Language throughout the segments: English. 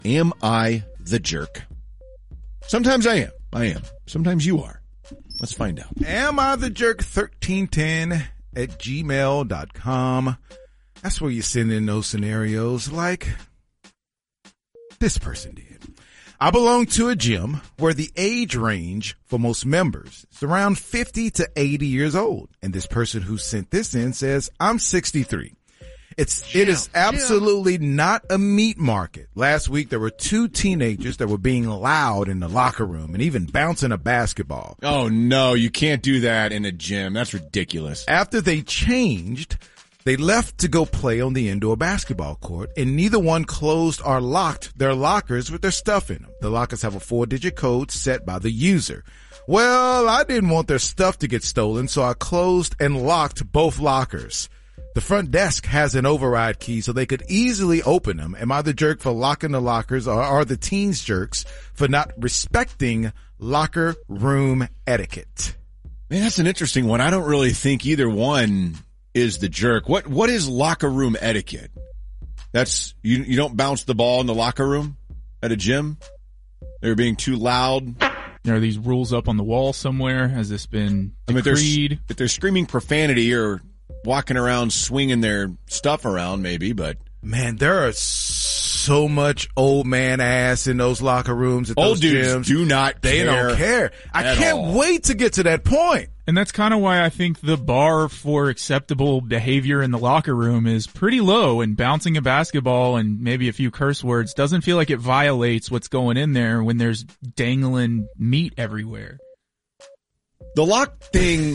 Am I the jerk? Sometimes I am. I am. Sometimes you are. Let's find out. Am I the jerk 1310 at gmail.com. That's where you send in those scenarios like this person did. I belong to a gym where the age range for most members is around 50 to 80 years old. And this person who sent this in says, I'm 63. It is absolutely not a meat market. Last week, there were 2 teenagers that were being loud in the locker room and even bouncing a basketball. Oh, no, you can't do that in a gym. That's ridiculous. After they changed, they left to go play on the indoor basketball court, and neither one closed or locked their lockers with their stuff in them. The lockers have a 4-digit code set by the user. Well, I didn't want their stuff to get stolen, so I closed and locked both lockers. The front desk has an override key so they could easily open them. Am I the jerk for locking the lockers, or are the teens jerks for not respecting locker room etiquette? Man, that's an interesting one. I don't really think either one is the jerk. What is locker room etiquette? That's you don't bounce the ball in the locker room at a gym? They're being too loud. Are these rules up on the wall somewhere? Has this been decreed? If they're screaming profanity or walking around swinging their stuff around, maybe, but man, there are so much old man ass in those locker rooms at those gyms. Old dudes do not care. They don't care. I can't wait to get to that point. And that's kind of why I think the bar for acceptable behavior in the locker room is pretty low, and bouncing a basketball and maybe a few curse words doesn't feel like it violates what's going in there when there's dangling meat everywhere. The locker thing.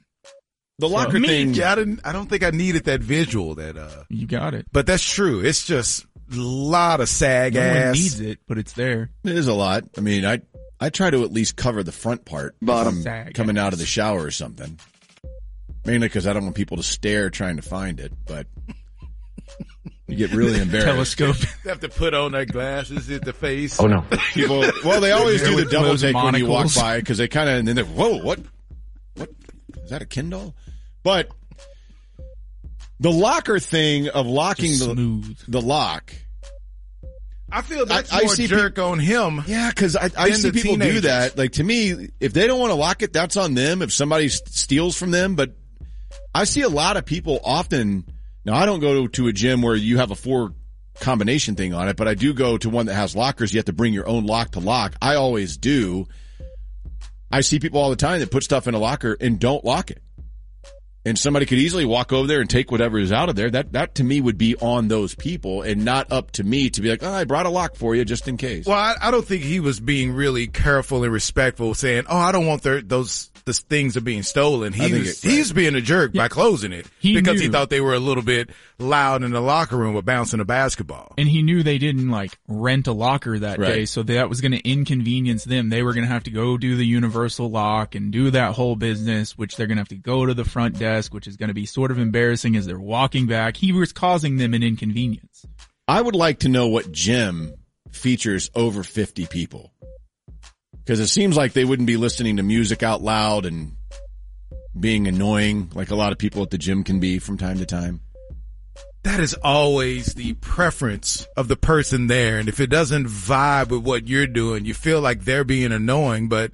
I don't think I needed that visual. You got it. But that's true. It's just a lot of sag ass. No one needs it, but it's there. It is a lot. I mean, I try to at least cover the front part bottom coming out of the shower or something. Mainly because I don't want people to stare trying to find it, but you get really embarrassed. Telescope. They have to put on their glasses at the face. Oh, no. They always do the double take when you walk by because they kind of, and then they're, whoa, what? Is that a Kindle? But the locker thing of locking the lock. I feel that's more jerk on him. Yeah, because I see people do that. Like, to me, if they don't want to lock it, that's on them. If somebody steals from them. But I see a lot of people often. Now, I don't go to a gym where you have a 4 combination thing on it, but I do go to one that has lockers. You have to bring your own lock to lock. I always do. I see people all the time that put stuff in a locker and don't lock it. And somebody could easily walk over there and take whatever is out of there. That to me would be on those people and not up to me to be like, I brought a lock for you just in case. Well, I don't think he was being really careful and respectful, saying, I don't want those things are being stolen. He's being a jerk by closing it because he thought they were a little bit loud in the locker room with bouncing a basketball. And he knew they didn't rent a locker that day, so that was going to inconvenience them. They were going to have to go do the universal lock and do that whole business, which they're going to have to go to the front desk, which is going to be sort of embarrassing as they're walking back. He was causing them an inconvenience. I would like to know what gym features over 50 people. Because it seems like they wouldn't be listening to music out loud and being annoying like a lot of people at the gym can be from time to time. That is always the preference of the person there. And if it doesn't vibe with what you're doing, you feel like they're being annoying. But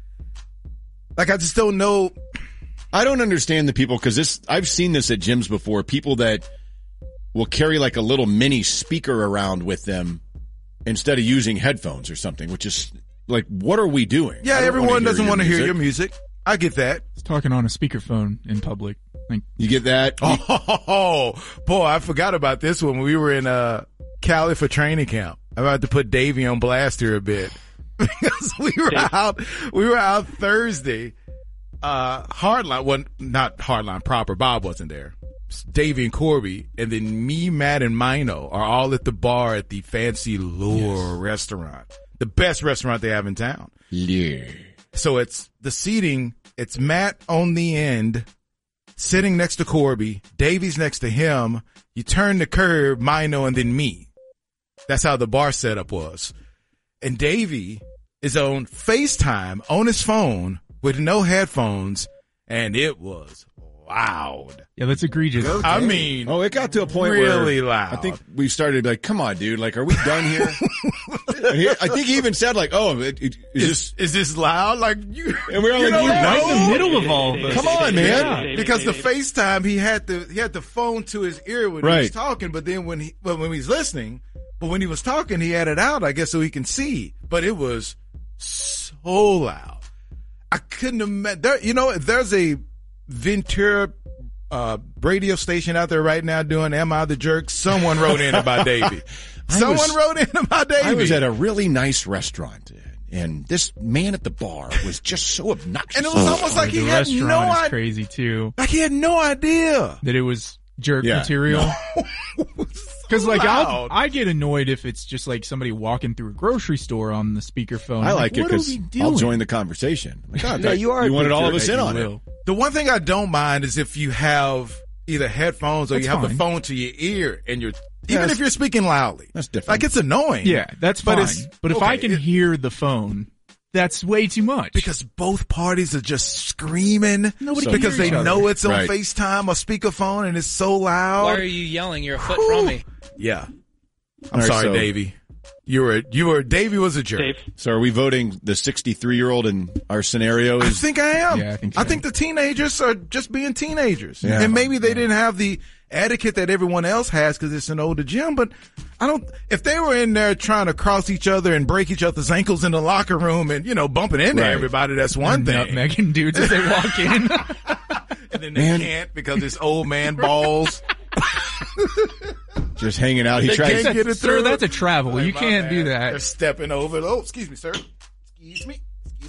I just don't know. I don't understand the people because I've seen this at gyms before. People that will carry like a little mini speaker around with them instead of using headphones or something, which is like, what are we doing? Yeah, everyone doesn't want to hear your music. I get that. It's talking on a speakerphone in public. You get that? Oh, boy, I forgot about this one. We were in Cali for training camp. I'm about to put Davey on blast here a bit because we were out Thursday. Hardline, well, not Hardline proper. Bob wasn't there. Davey and Corby, and then me, Matt, and Mino are all at the bar at the Fancy Lure restaurant. The best restaurant they have in town. Yeah. So it's the seating. It's Matt on the end, sitting next to Corby. Davey's next to him. You turn the curb, Mino, and then me. That's how the bar setup was. And Davey is on FaceTime on his phone with no headphones, and it was loud. Yeah, that's egregious. Okay. I mean, it got to a point really where loud. I think we started to be like, come on, dude, like, are we done here? I think he even said like, "Oh, is this loud?" Like you, and we're all like, "You're right in the middle of all this." Come on, man! Because the FaceTime, he had the phone to his ear when he was talking, but then when he's listening, but when he was talking, he had it out, I guess, so he can see. But it was so loud, I couldn't imagine. There's a Ventura radio station out there right now doing "Am I the Jerk?" Someone wrote in about Davey. Wrote in about Davey. I was at a really nice restaurant, and this man at the bar was just so obnoxious. And it was almost like he had no idea. Crazy too. Like he had no idea that it was jerk material. Because I get annoyed if it's just like somebody walking through a grocery store on the speakerphone. I like it because I'll join the conversation. Like, you wanted all of us in on it. The one thing I don't mind is if you have either headphones or you have the phone to your ear and you're even if you're speaking loudly. That's different. Like it's annoying. Yeah, that's fine. But if I can hear the phone, that's way too much. Because both parties are just screaming because they know it's on FaceTime or speakerphone and it's so loud. Why are you yelling? You're a foot from me. Yeah. I'm sorry, Davey. Davey was a jerk. Dave. So are we voting the 63-year-old in our scenario? I think I am. Yeah, I think so. I think the teenagers are just being teenagers. Yeah. And maybe they didn't have the etiquette that everyone else has because it's an older gym, but if they were in there trying to cross each other and break each other's ankles in the locker room and, bumping into everybody, that's one thing. Nutmegging dudes as they walk in. And then they can't because it's old man balls. Just hanging out. He tries to get it through. Sir, that's a travel. You can't do that. They're stepping over. Oh, excuse me, sir. Excuse me.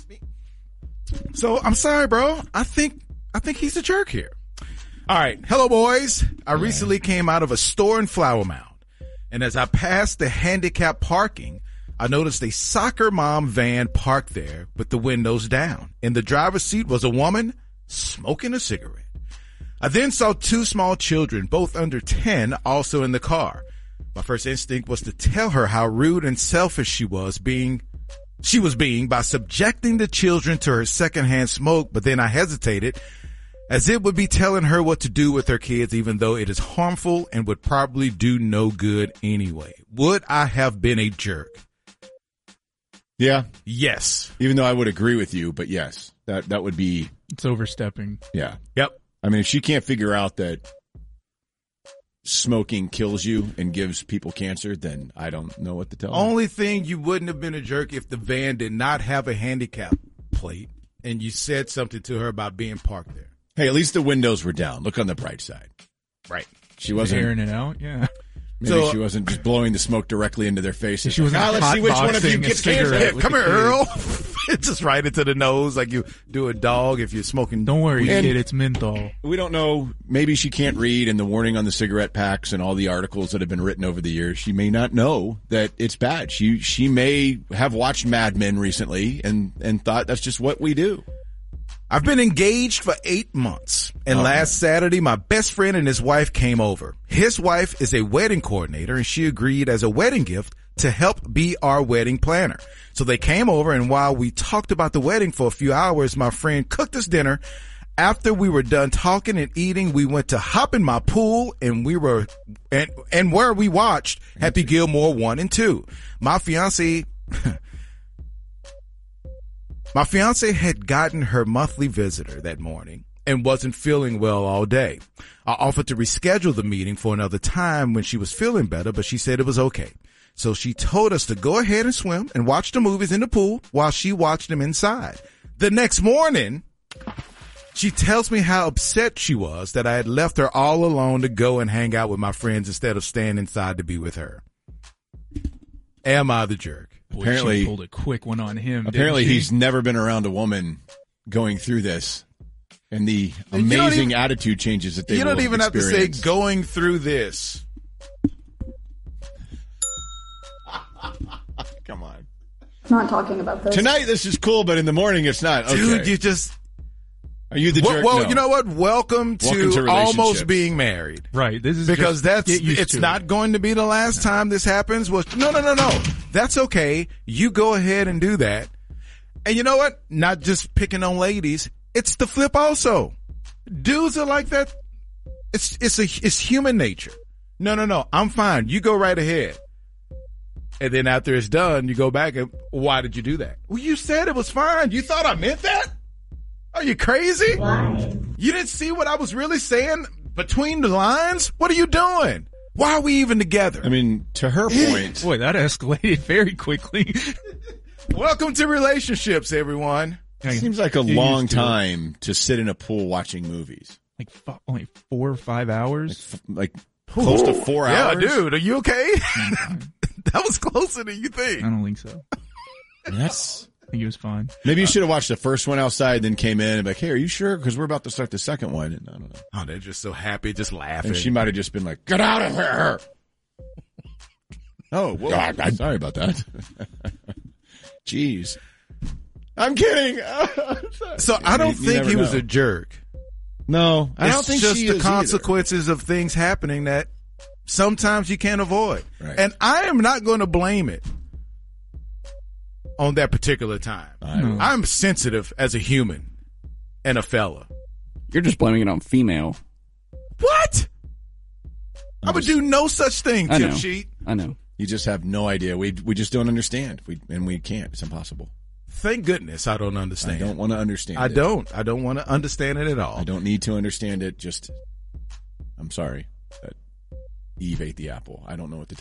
So I'm sorry, bro. I think he's a jerk here. All right. Hello, boys. I recently came out of a store in Flower Mound, and as I passed the handicap parking, I noticed a soccer mom van parked there with the windows down. In the driver's seat was a woman smoking a cigarette. I then saw two small children, both under 10, also in the car. My first instinct was to tell her how rude and selfish she was being by subjecting the children to her secondhand smoke, but then I hesitated, as it would be telling her what to do with her kids, even though it is harmful and would probably do no good anyway. Would I have been a jerk? Yeah. Yes. Even though I would agree with you, but yes, that would be. It's overstepping. Yeah. Yep. I mean, if she can't figure out that smoking kills you and gives people cancer, then I don't know what to tell her. Only thing, you wouldn't have been a jerk if the van did not have a handicap plate and you said something to her about being parked there. Hey, at least the windows were down. Look on the bright side. Right. She wasn't airing it out. Yeah. Maybe she wasn't just blowing the smoke directly into their faces. She wasn't let's see which one of you gets cancer. Come here, Earl. Just right into the nose like you do a dog if you're smoking. Don't worry, kid. It's menthol. We don't know. Maybe she can't read, and the warning on the cigarette packs and all the articles that have been written over the years, she may not know that it's bad. She may have watched Mad Men recently and thought that's just what we do. I've been engaged for 8 months, and last Saturday, my best friend and his wife came over. His wife is a wedding coordinator, and she agreed as a wedding gift to help be our wedding planner. So they came over, and while we talked about the wedding for a few hours, my friend cooked us dinner. After we were done talking and eating, we went to hop in my pool, and where we watched Happy Gilmore 1 and 2. My fiance had gotten her monthly visitor that morning and wasn't feeling well all day. I offered to reschedule the meeting for another time when she was feeling better, but she said it was okay. So she told us to go ahead and swim and watch the movies in the pool while she watched them inside. The next morning, she tells me how upset she was that I had left her all alone to go and hang out with my friends instead of staying inside to be with her. Am I the jerk? Apparently, she pulled a quick one on him. Apparently, he's never been around a woman going through this, and the amazing attitude changes that they. You don't even experience. have to say going through this. Come on. Not talking about this tonight. This is cool, but in the morning it's not. Okay. Dude, you just. Are you the jerk? Well, no. You know what? Welcome to almost being married. Right. This is because it's not going to be the last time this happens. Well, no. That's okay. You go ahead and do that. And you know what? Not just picking on ladies. It's the flip also. Dudes are like that. It's human nature. No. I'm fine. You go right ahead. And then after it's done, you go back and why did you do that? Well, you said it was fine. You thought I meant that? Are you crazy? Why? You didn't see what I was really saying between the lines? What are you doing? Why are we even together? I mean, to her point. Boy, that escalated very quickly. Welcome to relationships, everyone. It seems like a long time to sit in a pool watching movies. Like 4 or 5 hours? Like close to 4 hours? Yeah, dude, are you okay? That was closer than you think. I don't think so. I think he was fine. Maybe you should have watched the first one outside, then came in and be like, hey, are you sure? Because we're about to start the second one. And I don't know. Oh, they're just so happy, just laughing. And she might have just been like, get out of here. Oh, well, I'm sorry about that. Jeez. I'm kidding. So I don't think he was a jerk. No, I don't think just she the is consequences of things happening that sometimes you can't avoid. Right. And I am not going to blame it on that particular time. I'm sensitive as a human and a fella. You're just blaming it on female. What? I would do no such thing, I Tip know. Sheet. I know. You just have no idea. We just don't understand. We can't. It's impossible. Thank goodness I don't understand. I don't want to understand I it. don't. I don't want to understand it at all. I don't need to understand it. Just, I'm sorry that Eve ate the apple. I don't know what to